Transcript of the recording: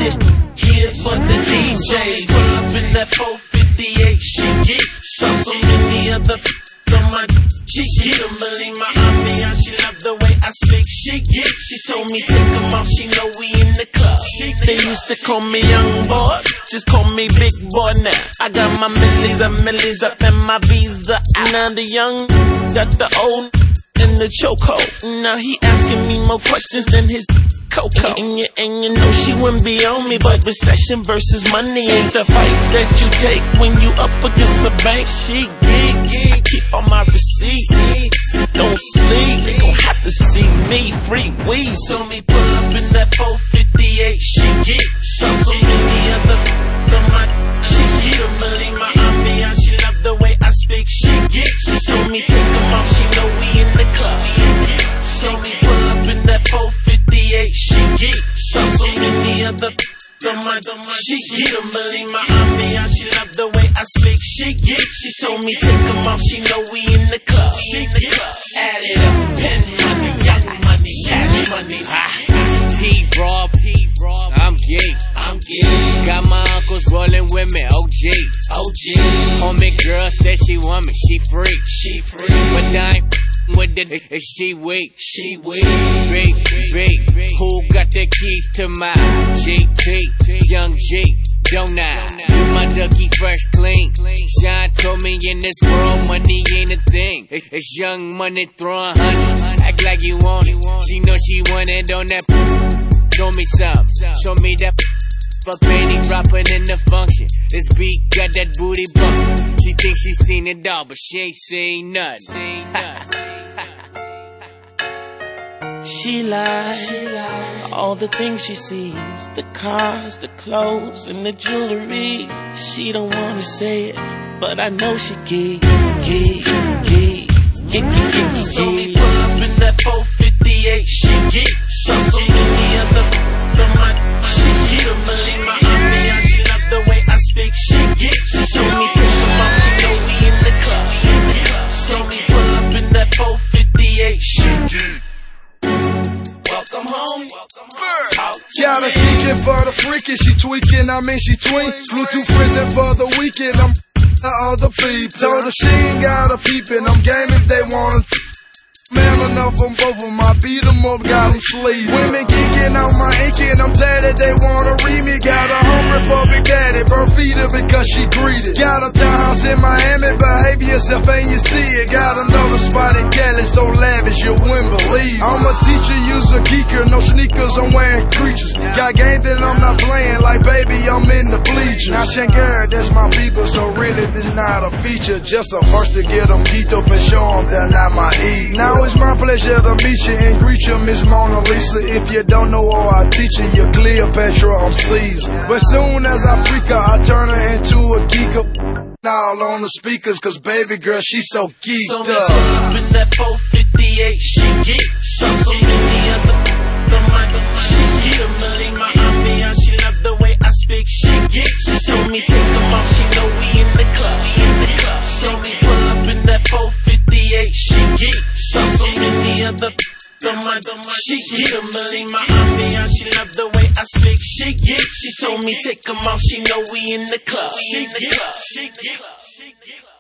this here for the DJs. Pull up in that 458, she get so many other on my she get them, but in my ambiance, she love the way I speak. She told me take them off, she know we in the club. They used to call me young boy, just call me big boy now. I got my millies up in my visa. Now the young got the old in the chokehold. Now he asking me more questions than his Coco. And you know she wouldn't be on me, but recession versus money ain't the fight that you take when you up against a bank. She geek, keep all my receipts. Don't sleep, they gon' have to see me free weed. So me pull up in that 458, she get so many other my she get them, but in my ambiance, she love the way I speak. She told me take them off, she know we in the club. So me pull up in that 458, she get so many other she get them, but in my ambiance, she love the way I speak. She told me take them off, she know we in the club. Add it up, pen money, young money, cash money. T-Rob, I'm gay. Got my uncles rolling with me, OG. Homie girl said she want me, she free. But I ain't with it, she weak. Big. Who got the keys to my GT? Young G, don't I? Do my ducky fresh clean. Sean told me in this world money ain't a thing. It's young money throwing honey. Act like you want it. She know she want it on that. Show me some. Show me that. For penny dropping in the function. This beat got that booty bump. She thinks she seen it all, but she ain't seen nothing. She lies, all the things she sees, the cars, the clothes, and the jewelry. She don't wanna say it, but I know she geek. So me pull up in that 458, she get so many other she get them, but in my ambiance, she love the way I speak. She told me take them off, she know we in the club. So me pull up in that 458, she get. Welcome home. Got a geeking for the freakin', she tweaking, I mean she twink. Flew to prison for the weekend, I'm other people. Told her she ain't got a peepin', I'm game if they wanna. Man enough on both of them, I beat them up, got them sleep. Women geeking on my inking, I'm tatted, they wanna read me. Got a hungry for Big Daddy, bird feed her because she greedy. Got a townhouse in Miami, behave yourself and you see it. Got another spot in Cali, so lavish you wouldn't believe. I'm a teacher, use a geeker, no sneakers, I'm wearing creatures. Got game that I'm not playing, like baby, I'm in the bleachers. Now Shanghai, that's my people, so really this not a feature. Just a verse to get them geeked up and show them they're not my E. Now it's my pleasure to meet you and greet you, Miss Mona Lisa. If you don't know her, I teach you, you're Cleopatra, I'm Caesar. But soon as I freak her, I turn her into a geek up. All on the speakers, cause baby girl, she's so geeked So up. me pull up in that 458, she get so many other she get them, but in my ambiance, she love the way I speak. She told me take them off, she know we in the club. So me pull up in that 458, she get so many other she get them, but in my ambiance, she love the way I speak. She told me take them off, she know we in the club.